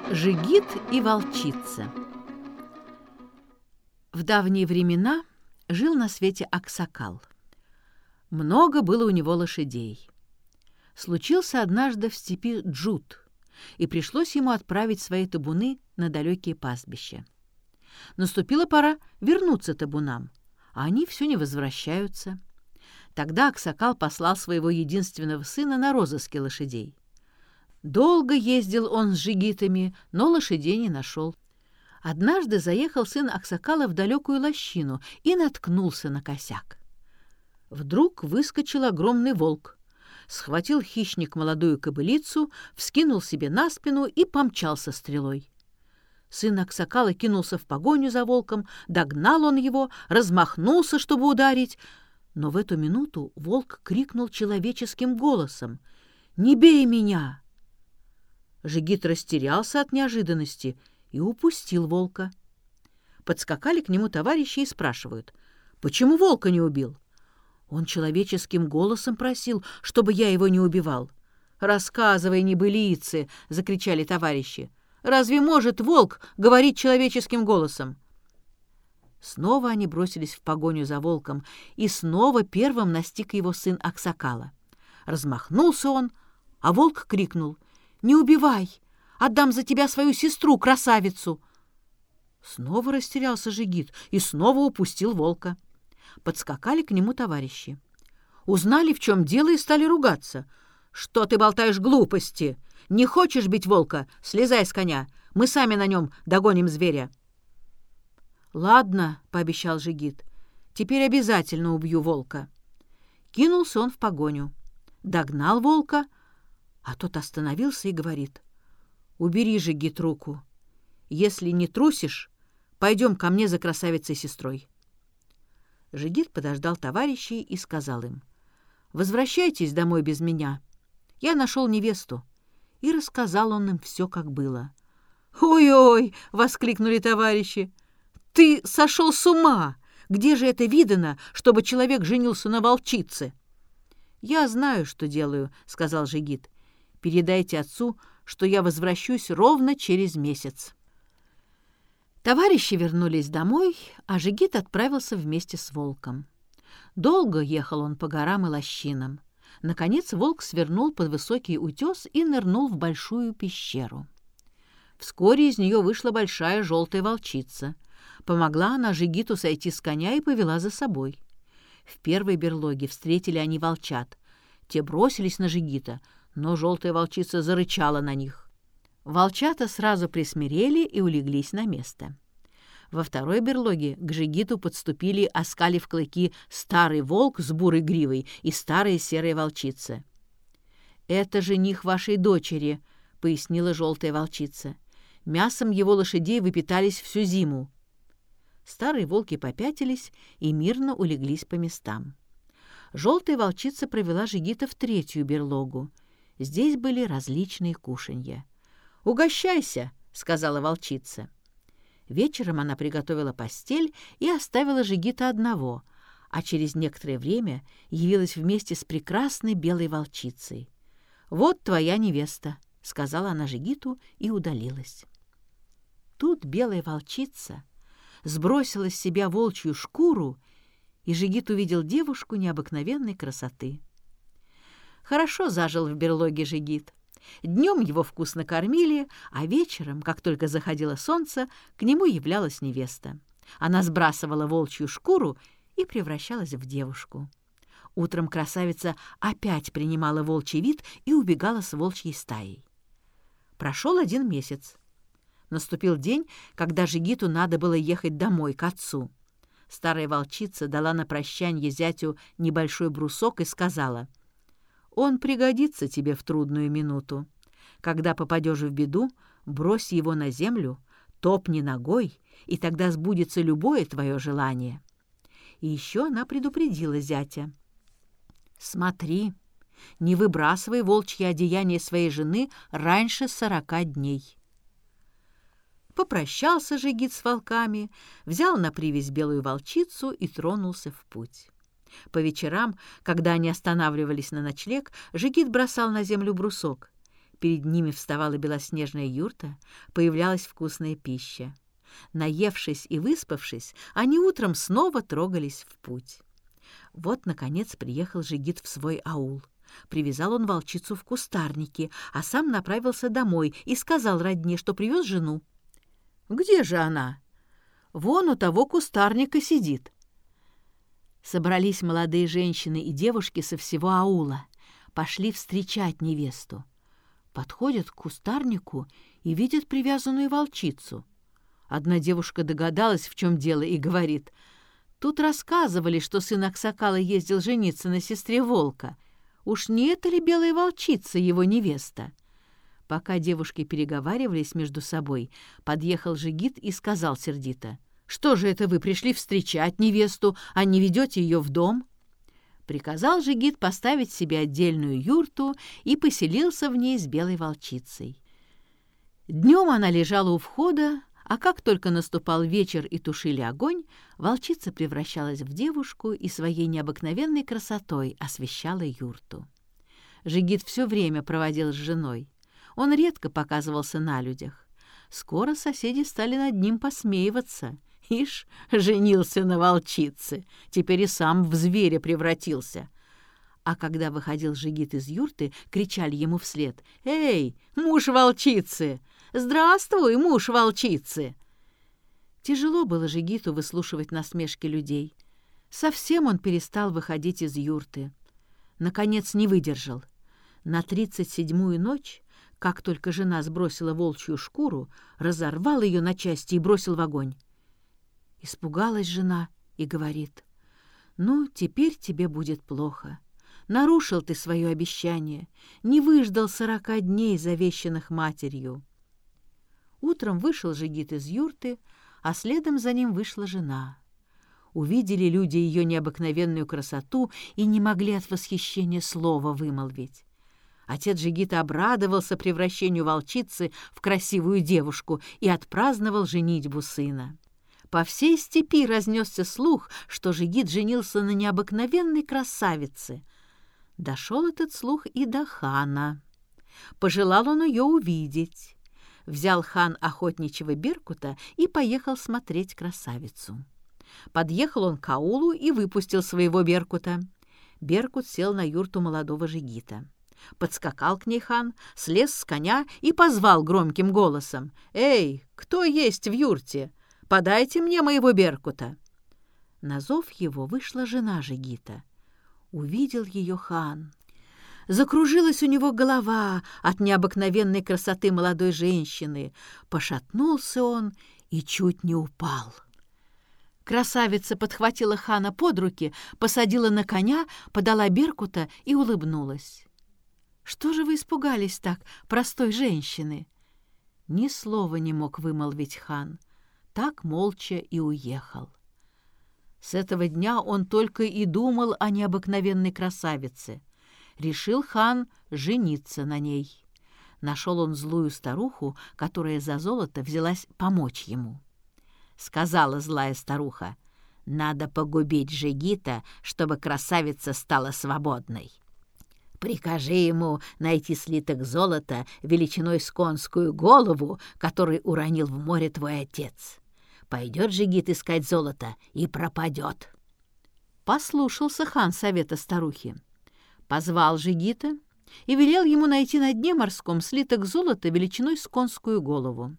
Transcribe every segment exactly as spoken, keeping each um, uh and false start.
Жигит и волчица. В давние времена жил на свете аксакал. Много было у него лошадей. Случился однажды в степи джут, и пришлось ему отправить свои табуны на далекие пастбища. Наступила пора вернуться табунам, а они все не возвращаются. Тогда аксакал послал своего единственного сына на розыски лошадей. Долго ездил он с жигитами, но лошадей не нашел. Однажды заехал сын аксакала в далекую лощину и наткнулся на косяк. Вдруг выскочил огромный волк, схватил хищник молодую кобылицу, вскинул себе на спину и помчался стрелой. Сын аксакала кинулся в погоню за волком, догнал он его, размахнулся, чтобы ударить, но в эту минуту волк крикнул человеческим голосом: «Не бей меня!» Жигит растерялся от неожиданности и упустил волка. Подскакали к нему товарищи и спрашивают: «Почему волка не убил?» Он человеческим голосом просил, чтобы я его не убивал. «Рассказывай небылицы!» — закричали товарищи. «Разве может волк говорить человеческим голосом?» Снова они бросились в погоню за волком, и снова первым настиг его сын аксакала. Размахнулся он, а волк крикнул: «Не убивай! Отдам за тебя свою сестру, красавицу!» Снова растерялся Жигит и снова упустил волка. Подскакали к нему товарищи. Узнали, в чем дело, и стали ругаться. «Что ты болтаешь глупости? Не хочешь бить волка? Слезай с коня, мы сами на нем догоним зверя». «Ладно», — пообещал Жигит, — «теперь обязательно убью волка». Кинулся он в погоню. Догнал волка, а тот остановился и говорит: «Убери, Жигит, руку. Если не трусишь, пойдем ко мне за красавицей-сестрой». Жигит подождал товарищей и сказал им: «Возвращайтесь домой без меня. Я нашел невесту». И рассказал он им все, как было. «Ой-ой!» — воскликнули товарищи. «Ты сошел с ума! Где же это видано, чтобы человек женился на волчице?» «Я знаю, что делаю», — сказал Жигит. «Передайте отцу, что я возвращусь ровно через месяц». Товарищи вернулись домой, а Жигит отправился вместе с волком. Долго ехал он по горам и лощинам. Наконец волк свернул под высокий утес и нырнул в большую пещеру. Вскоре из нее вышла большая желтая волчица. Помогла она Жигиту сойти с коня и повела за собой. В первой берлоге встретили они волчат. Те бросились на Жигита, но желтая волчица зарычала на них. Волчата сразу присмирели и улеглись на место. Во второй берлоге к Жигиту подступили, оскалив клыки, старый волк с бурой гривой и старая серая волчица. «Это жених вашей дочери», — пояснила желтая волчица. «Мясом его лошадей вы питались всю зиму». Старые волки попятились и мирно улеглись по местам. Желтая волчица провела Жигита в третью берлогу. Здесь были различные кушанья. «Угощайся», — сказала волчица. Вечером она приготовила постель и оставила Жигита одного, а через некоторое время явилась вместе с прекрасной белой волчицей. «Вот твоя невеста», — сказала она Жигиту и удалилась. Тут белая волчица сбросила с себя волчью шкуру, и Жигит увидел девушку необыкновенной красоты. Хорошо зажил в берлоге Жигит. Днем его вкусно кормили, а вечером, как только заходило солнце, к нему являлась невеста. Она сбрасывала волчью шкуру и превращалась в девушку. Утром красавица опять принимала волчий вид и убегала с волчьей стаей. Прошел один месяц. Наступил день, когда Жигиту надо было ехать домой, к отцу. Старая волчица дала на прощанье зятю небольшой брусок и сказала: «Он пригодится тебе в трудную минуту. Когда попадешь в беду, брось его на землю, топни ногой, и тогда сбудется любое твое желание». И еще она предупредила зятя: «Смотри, не выбрасывай волчье одеяние своей жены раньше сорока дней». Попрощался Жигит с волками, взял на привязь белую волчицу и тронулся в путь. По вечерам, когда они останавливались на ночлег, Жигит бросал на землю брусок. Перед ними вставала белоснежная юрта, появлялась вкусная пища. Наевшись и выспавшись, они утром снова трогались в путь. Вот, наконец, приехал Жигит в свой аул. Привязал он волчицу в кустарнике, а сам направился домой и сказал родне, что привез жену. «Где же она?» «Вон у того кустарника сидит». Собрались молодые женщины и девушки со всего аула. Пошли встречать невесту. Подходят к кустарнику и видят привязанную волчицу. Одна девушка догадалась, в чем дело, и говорит: «Тут рассказывали, что сын Аксакала ездил жениться на сестре волка. Уж не это ли белая волчица, его невеста?» Пока девушки переговаривались между собой, подъехал Жигит и сказал сердито: «Что же это вы пришли встречать невесту, а не ведете ее в дом?» Приказал Жигит поставить себе отдельную юрту и поселился в ней с белой волчицей. Днем она лежала у входа, а как только наступал вечер и тушили огонь, волчица превращалась в девушку и своей необыкновенной красотой освещала юрту. Жигит все время проводил с женой. Он редко показывался на людях. Скоро соседи стали над ним посмеиваться. Ишь, женился на волчице, теперь и сам в зверя превратился. А когда выходил Жигит из юрты, кричали ему вслед: «Эй, муж волчицы! Здравствуй, муж волчицы!» Тяжело было Жигиту выслушивать насмешки людей. Совсем он перестал выходить из юрты. Наконец не выдержал. На тридцать седьмую ночь, как только жена сбросила волчью шкуру, разорвал ее на части и бросил в огонь. Испугалась жена и говорит: «Ну, теперь тебе будет плохо. Нарушил ты свое обещание, не выждал сорока дней, завещанных матерью». Утром вышел Жигит из юрты, а следом за ним вышла жена. Увидели люди ее необыкновенную красоту и не могли от восхищения слова вымолвить. Отец Жигита обрадовался превращению волчицы в красивую девушку и отпраздновал женитьбу сына. По всей степи разнесся слух, что Жигит женился на необыкновенной красавице. Дошел этот слух и до хана. Пожелал он ее увидеть. Взял хан охотничьего беркута и поехал смотреть красавицу. Подъехал он к аулу и выпустил своего беркута. Беркут сел на юрту молодого Жигита. Подскакал к ней хан, слез с коня и позвал громким голосом: «Эй, кто есть в юрте? Подайте мне моего беркута». На зов его вышла жена Жигита. Увидел ее хан. Закружилась у него голова от необыкновенной красоты молодой женщины. Пошатнулся он и чуть не упал. Красавица подхватила хана под руки, посадила на коня, подала беркута и улыбнулась. «Что же вы испугались так, простой женщины?» Ни слова не мог вымолвить хан. Так молча и уехал. С этого дня он только и думал о необыкновенной красавице. Решил хан жениться на ней. Нашел он злую старуху, которая за золото взялась помочь ему. Сказала злая старуха: «Надо погубить Жигита, чтобы красавица стала свободной. Прикажи ему найти слиток золота величиной с конскую голову, который уронил в море твой отец. Пойдет Жигит искать золото и пропадет». Послушался хан совета старухи. Позвал Жигита и велел ему найти на дне морском слиток золота величиной с конскую голову.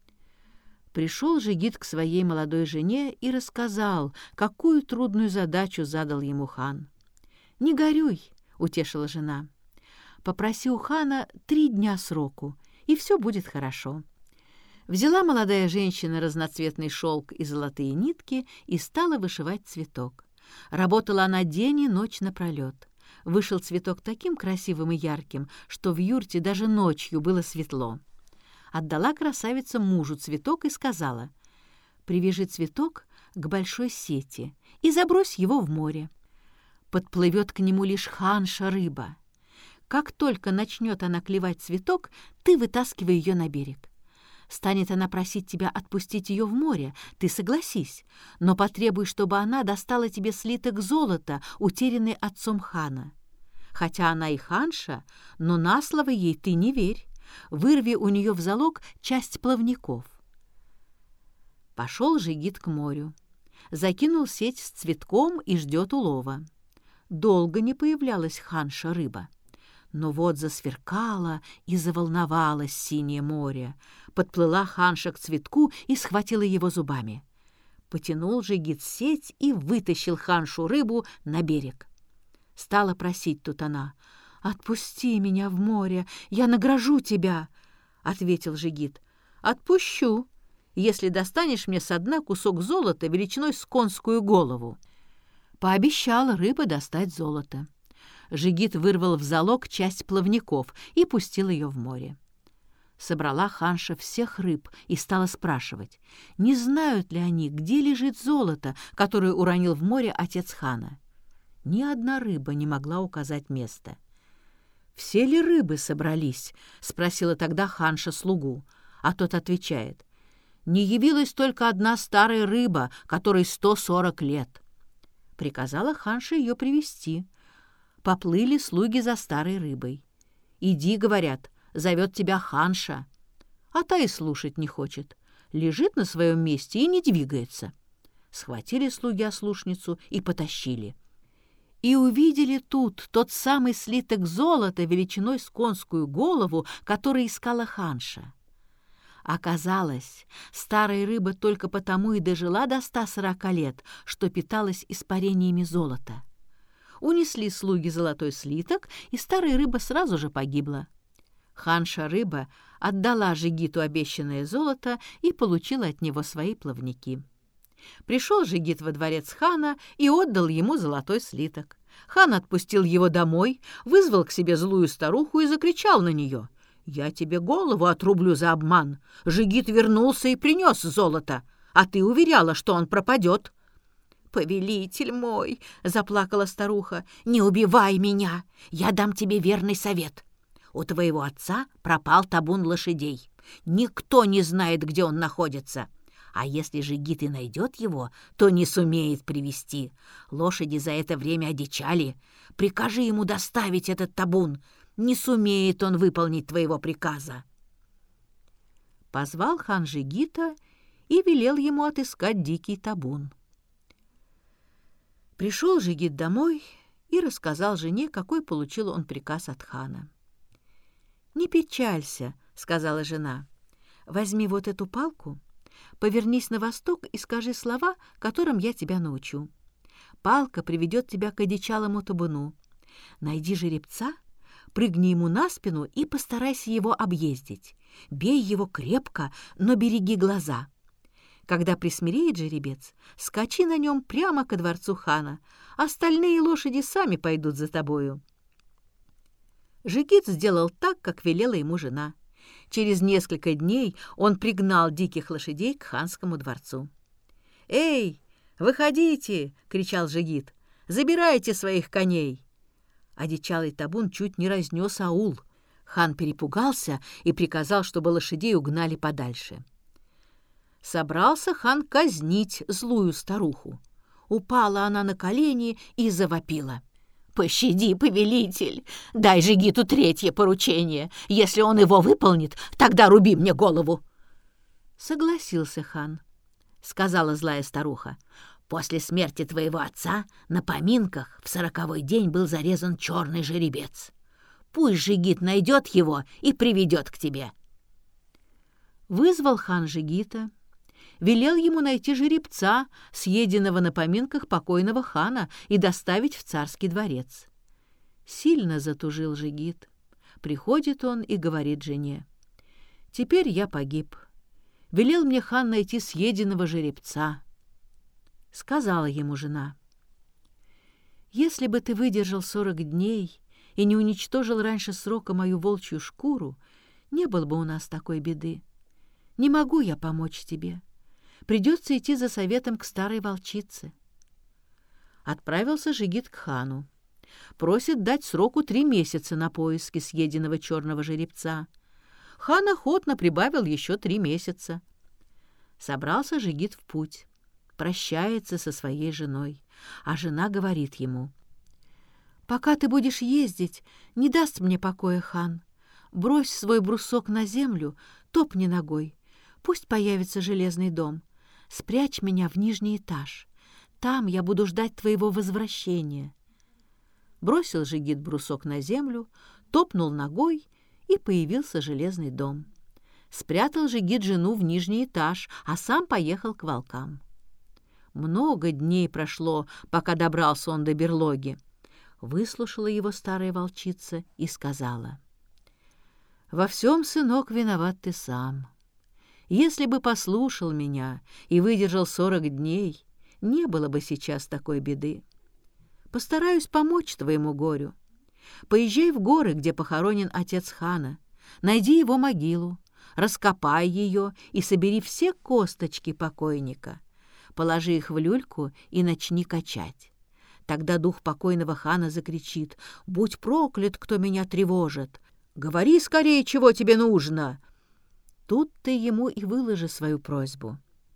Пришел Жигит к своей молодой жене и рассказал, какую трудную задачу задал ему хан. «Не горюй», — утешила жена. «Попроси у хана три дня сроку, и все будет хорошо». Взяла молодая женщина разноцветный шелк и золотые нитки и стала вышивать цветок. Работала она день и ночь напролет. Вышел цветок таким красивым и ярким, что в юрте даже ночью было светло. Отдала красавица мужу цветок и сказала: «Привяжи цветок к большой сети и забрось его в море. Подплывет к нему лишь ханша рыба. Как только начнет она клевать цветок, ты вытаскивай ее на берег. Станет она просить тебя отпустить ее в море, ты согласись, но потребуй, чтобы она достала тебе слиток золота, утерянный отцом хана. Хотя она и ханша, но на слово ей ты не верь, Вырви у нее в залог часть плавников». Пошел Жигит к морю, закинул сеть с цветком и ждет улова. Долго не появлялась ханша рыба. Но вот засверкало и заволновалось синее море. Подплыла ханша к цветку и схватила его зубами. Потянул Жигит сеть и вытащил ханшу рыбу на берег. Стала просить тут она: «Отпусти меня в море, я награжу тебя», — ответил Жигит. «Отпущу, если достанешь мне со дна кусок золота величиной с конскую голову». Пообещала рыба достать золото. Жигит вырвал в залог часть плавников и пустил ее в море. Собрала ханша всех рыб и стала спрашивать, не знают ли они, где лежит золото, которое уронил в море отец хана. Ни одна рыба не могла указать место. «Все ли рыбы собрались?» — спросила тогда ханша слугу, а тот отвечает: «Не явилась только одна старая рыба, которой сто сорок лет». Приказала ханша ее привести. Поплыли слуги за старой рыбой. «Иди, — говорят, — зовет тебя ханша». А та и слушать не хочет. Лежит на своем месте и не двигается. Схватили слуги ослушницу и потащили. И увидели тут тот самый слиток золота величиной с конскую голову, который искала ханша. Оказалось, старая рыба только потому и дожила до ста сорока лет, что питалась испарениями золота. Унесли слуги золотой слиток, и старая рыба сразу же погибла. Ханша-рыба отдала Жигиту обещанное золото и получила от него свои плавники. Пришел Жигит во дворец хана и отдал ему золотой слиток. Хан отпустил его домой, вызвал к себе злую старуху и закричал на нее: «Я тебе голову отрублю за обман! Жигит вернулся и принес золото, а ты уверяла, что он пропадет». «Повелитель мой!» — заплакала старуха. «Не убивай меня! Я дам тебе верный совет. У твоего отца пропал табун лошадей. Никто не знает, где он находится. А если Жигит и найдет его, то не сумеет привести. Лошади за это время одичали. Прикажи ему доставить этот табун. Не сумеет он выполнить твоего приказа». Позвал хан Жигита и велел ему отыскать дикий табун. Пришел Жигит домой и рассказал жене, какой получил он приказ от хана. «Не печалься», — сказала жена. «Возьми вот эту палку, повернись на восток и скажи слова, которым я тебя научу. Палка приведет тебя к одичалому табуну. Найди жеребца, прыгни ему на спину и постарайся его объездить. Бей его крепко, но береги глаза. Когда присмиреет жеребец, скачи на нем прямо ко дворцу хана. Остальные лошади сами пойдут за тобою». Жигит сделал так, как велела ему жена. Через несколько дней он пригнал диких лошадей к ханскому дворцу. «Эй, выходите!» — кричал Жигит. «Забирайте своих коней!» Одичалый табун чуть не разнес аул. Хан перепугался и приказал, чтобы лошадей угнали подальше. Собрался хан казнить злую старуху. Упала она на колени и завопила: «Пощади, повелитель! Дай Жигиту третье поручение. Если он его выполнит, тогда руби мне голову!» Согласился хан. Сказала злая старуха: «После смерти твоего отца на поминках в сороковой день был зарезан черный жеребец. Пусть Жигит найдет его и приведет к тебе». Вызвал хан Жигита, велел ему найти жеребца, съеденного на поминках покойного хана, и доставить в царский дворец. Сильно затужил Жигит. Приходит он и говорит жене: «Теперь я погиб. Велел мне хан найти съеденного жеребца». Сказала ему жена: «Если бы ты выдержал сорок дней и не уничтожил раньше срока мою волчью шкуру, не было бы у нас такой беды. Не могу я помочь тебе. Придется идти за советом к старой волчице». Отправился Жигит к хану. Просит дать сроку три месяца на поиски съеденного черного жеребца. Хан охотно прибавил еще три месяца. Собрался Жигит в путь. Прощается со своей женой, а жена говорит ему: «Пока ты будешь ездить, не даст мне покоя хан. брось свой брусок на землю, топни ногой. Пусть появится железный дом. Спрячь меня в нижний этаж. Там я буду ждать твоего возвращения». Бросил Жигит брусок на землю, топнул ногой, и появился железный дом. Спрятал Жигит жену в нижний этаж, а сам поехал к волкам. Много дней прошло, пока добрался он до берлоги. Выслушала его старая волчица и сказала: «Во всем, сынок, виноват ты сам. Если бы послушал меня и выдержал сорок дней, не было бы сейчас такой беды. Постараюсь помочь твоему горю. Поезжай в горы, где похоронен отец хана, найди его могилу, раскопай ее и собери все косточки покойника. Положи их в люльку и начни качать. Тогда дух покойного хана закричит: «Будь проклят, кто меня тревожит! Говори скорее, чего тебе нужно!» Тут ты ему и выложи свою просьбу».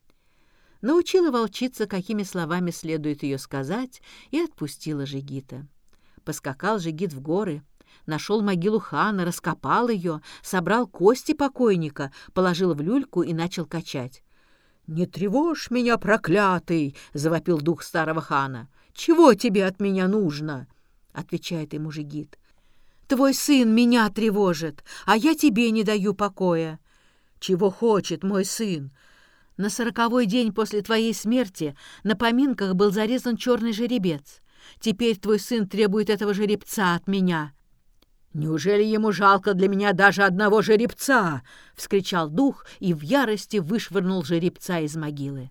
Научила волчица, какими словами следует ее сказать, и отпустила Жигита. Поскакал Жигит в горы, нашел могилу хана, раскопал ее, собрал кости покойника, положил в люльку и начал качать. «Не тревожь меня, проклятый!» — завопил дух старого хана. «Чего тебе от меня нужно?» — отвечает ему Жигит. «Твой сын меня тревожит, а я тебе не даю покоя». «Чего хочет мой сын?» «На сороковой день после твоей смерти на поминках был зарезан черный жеребец. Теперь твой сын требует этого жеребца от меня». «Неужели ему жалко для меня даже одного жеребца?» — вскричал дух и в ярости вышвырнул жеребца из могилы.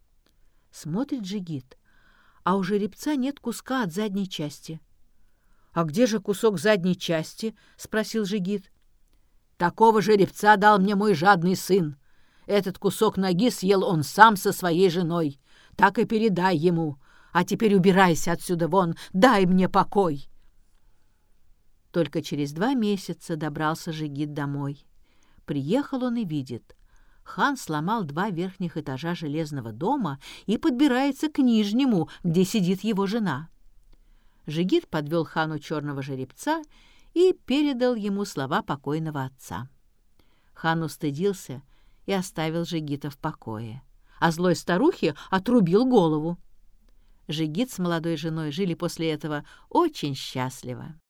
Смотрит Жигит, а у жеребца нет куска от задней части. «А где же кусок задней части?» — спросил Жигит. «Такого жеребца дал мне мой жадный сын. Этот кусок ноги съел он сам со своей женой. Так и передай ему. А теперь убирайся отсюда вон, дай мне покой». Только через два месяца добрался Жигит домой. Приехал он и видит: хан сломал два верхних этажа железного дома и подбирается к нижнему, где сидит его жена. Жигит подвел хану черного жеребца и передал ему слова покойного отца. Хан устыдился и оставил Жигита в покое, а злой старухе отрубил голову. Жигит с молодой женой жили после этого очень счастливо.